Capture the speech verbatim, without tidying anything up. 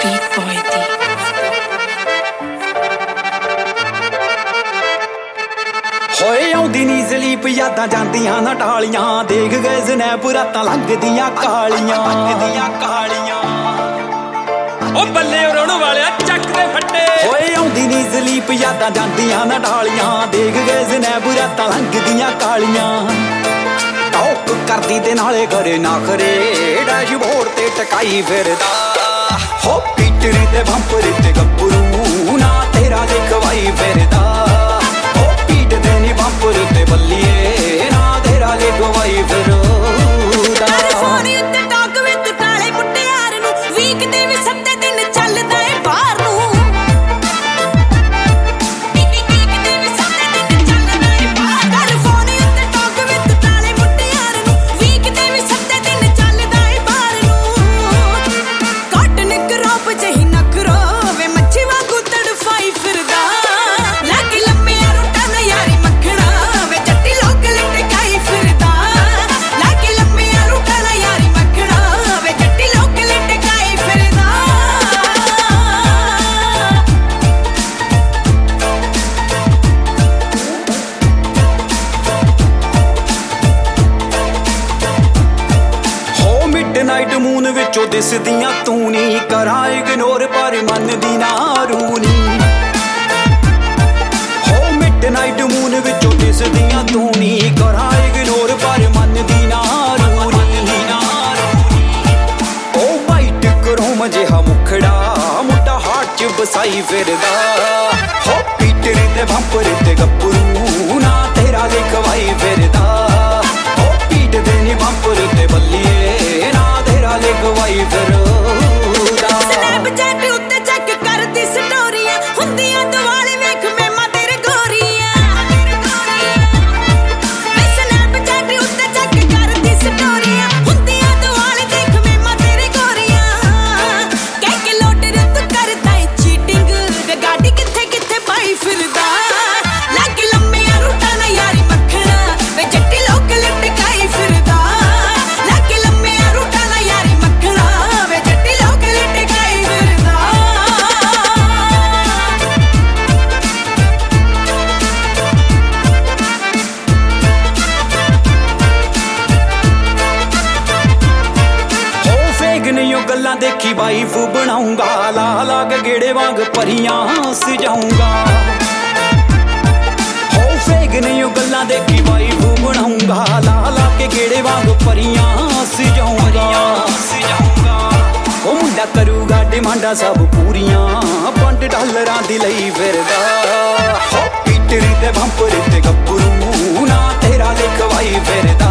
ਹੋਏ ਆਉਂਦੀ ਨੀ ਜ਼ਲੀਪ ਯਾਦਾਂ ਜਾਂਦੀਆਂ ਨਾ ਟਾਲੀਆਂ ਦੇਖ ਗਏ ਸਨੈਪ ਰਾਤਾਂ ਲੰਘਦੀਆਂ ਕਾਲੀਆਂ ਲੰਘਦੀਆਂ ਕਾਲੀਆਂ ਉਹ ਬੱਲੇ ਰੋਣ ਵਾਲਿਆ ਚੱਕ ਦੇ ਫੱਟੇ ਹੋਏ ਆਉਂਦੀ ਨੀ ਜ਼ਲੀਪ ਯਾਦਾਂ ਜਾਂਦੀਆਂ ਨਾ ਟਾਲੀਆਂ ਦੇਖ ਗਏ ਸਨੈਪ ਰਾਤਾਂ ਲੰਘਦੀਆਂ ਕਾਲੀਆਂ ਟੌਕ ਕਰਦੀ ਦੇ ਨਾਲੇ ਕਰੇ ਨਾ ਕਰੇ ਡੈਸ਼ਬੋਰਡ ਤੇ ਟਕਾਈ ਫਿਰਦਾ ਹੋ ਪੀਟਰੀ ਤੇ ਬੰਪਰ ਤੇ ਗੱਭਰੂ ਨਾ ਤੇਰਾ ਲਿਖਵਾਈ ਫਿਰਦਾ ਹੋ ਪੀਟ ਦੇ ਨੀ ਬੰਪਰ ਤੇ ਬੱਲੀਏ ਨਾ ਤੇਰਾ ਲਿਖਵਾਈ ਫਿਰਦਾ ਫੋਨ ਉੱਤੇ ਟਾਕ ਵਿੱਚ ਕਾਲੇ ਮੁਟਿਆਰ ਨੂੰ ਵੀਕ ਦੇ ਵੀ ਸੱਤੇ ਦਿਨ ਚੱਲਦਾ ਏ ਬਾਹਰ ਨੂੰ ਵੀਕ ਦੇ ਵੀ ਸੱਤੇ ਦਿਨ ਚੱਲਦਾ ਏ ਬਾਹਰ ਫੋਨ ਉੱਤੇ ਟਾਕ ਵਿੱਚ ਕਾਲੇ ਮੁਟਿਆਰ ਨੂੰ ਵੀਕ ਦੇ ਵੀ ਸੱਤੇ ਦਿਨ ਚੱਲਦਾ ਏ ਬਾਹਰ ਨੂੰ ਕੱਟ ਨਿਕਰੋਪ ਜਹੀ ਨਖਰੋ ਵੇ ਮੱਛੀ ਵਾਂਗੂ ਤੜਫਾਈ ਫਿਰਦਾ ਲੱਗ ਲੰਮਿਆ ਰੁੱਟਾ ਨਾ ਯਾਰੀ ਮੱਖਣਾ ਵੇ ਜੱਟੀ ਲੋਕ ਲਟਕਾਈ ਫਿਰਦਾ ਲੱਗ ਲੰਮਿਆ ਰੁੱਟਾ ਨਾ ਯਾਰੀ ਮੱਖਣਾ ਵੇ ਜੱਟੀ ਲੋਕ ਲਟਕਾਈ ਫਿਰਦਾ ਹੋ ਮਿਡਨਾਈਟ ਮੂਨ ਵਿੱਚੋਂ ਦਿਸਦੀਆਂ ਤੂੰ ਨੀ ਕਰਾਂ ਇਗਨੋਰ ਪਰ ਮੰਨਦੀ ਨਾ ਰੂਨੀ ਹੋ ਮਿਡਨਾਈਟ ਮੂਨ ਵਿੱਚੋਂ ਦਿਸਦੀਆਂ ਤੂੰ ਨੀ ਕਰਾਂ ਇਗਨੋਰ ਪਰ ਮੰਨਦੀ ਨਾ ਰੂਨੀ ਉਹ ਵਾਈਟ ਕਰੋਮ ਜਿਹਾ ਮੁਖੜਾ ਮੁੰਡਾ ਹਾਰਟ ਚ ਬਸਾਈ ਫਿਰਦਾ ਹੋ ਪੀਟਰੀ ਤੇ ਬੰਪਰ ਤੇ ਗੱਭਰੂ ਨਾ ਤੇਰਾ ਲਿਖਵਾਈ ਫਿਰਦਾ ਹੋ ਪੀਟ ਦੇ ਨੀ ਬੰਪਰ ਤੇ ਬੱਲੀਏ ਨਾ ਤੇਰਾ ਲਿਖਵਾਈ ਫਿਰਦਾ ਸਨੈਪਚੈਟ ਉੱਤੇ ਚੈੱਕ ਕਰਦੀ ਸਟੋਰੀਆਂ ਹੁੰਦੀਆਂ ਦੁਆਲੇ ਵੇਖ ਮੇਮਾ ਤੇਰੇ ਗੋਰੀਆਂ ਮੈਂ ਸਨੈਪਚੈਟ ਉੱਤੇ ਚੈੱਕ ਕਰਦੀ ਸਟੋਰੀਆਂ ਹੁੰਦੀਆਂ ਦੁਆਲੇ ਦੇਖ ਮੇਮਾ ਤੇਰੇ ਗੋਰੀਆਂ ਕਹਿ ਕੇ ਲੋਟ ਰਤ ਕਰਦਾ ਏ ਚੀਟਿੰਗ ਵੇ ਗਾਡੀ ਕਿੱਥੇ ਕਿੱਥੇ ਪਾਈ ਫਿਰਦਾ ਲੱਗ ਲੰਮਿਆ ਰੂਟਾ ਨਾ ਯਾਰੀ ਮੱਖਣਾ ਵੇ ਜੱਟੀ ਲੋਕ ਲਟਕਾਈ ਫਿਰਦਾ ਲੱਗ ਲੰਮਿਆ ਰੂਟਾ ਨਾ ਯਾਰੀ ਮੱਖਣਾ ਵੇ ਜੱਟੀ ਲੋਕ ਲਟਕਾਈ ਫਿਰਦਾ ਹੋ ਫੇਕ ਨਹੀਂ ਉਹ ਗੱਲਾਂ ਦੇਖੀ ਵਾਈਫ ਬਣਾਉਂਗਾ ਲਾ ਲਾ ਕੇ ਗੇੜੇ ਵਾਂਗ ਪਰੀਆਂ ਸਜਾਉਂਗਾ ਹੋ ਫੇਕ ਨਹੀਂ ਉਹ ਗੱਲਾਂ ਦੇਖੀ ਵਾਈਫ ਬਣਾਉਂਗਾ ਲਾ ਲਾ ਕੇ ਗੇੜੇ ਵਾਂਗ ਪਰੀਆਂ ਸਜਾਉਂਗਾ ਉਹ ਮੁੰਡਾ ਕਰੂਗਾ ਡਿਮਾਂਡਾਂ ਸਭ ਪੂਰੀਆਂ ਪੰਜ ਡਾਲਰਾਂ ਦੀ ਲਈ ਫਿਰਦਾ ਹੋ ਪੀਟਰੀ ਤੇ ਬੰਪਰ ਤੇ ਗੱਭਰੂ ਨਾ ਤੇਰਾ ਲਿਖਵਾਈ ਫਿਰਦਾ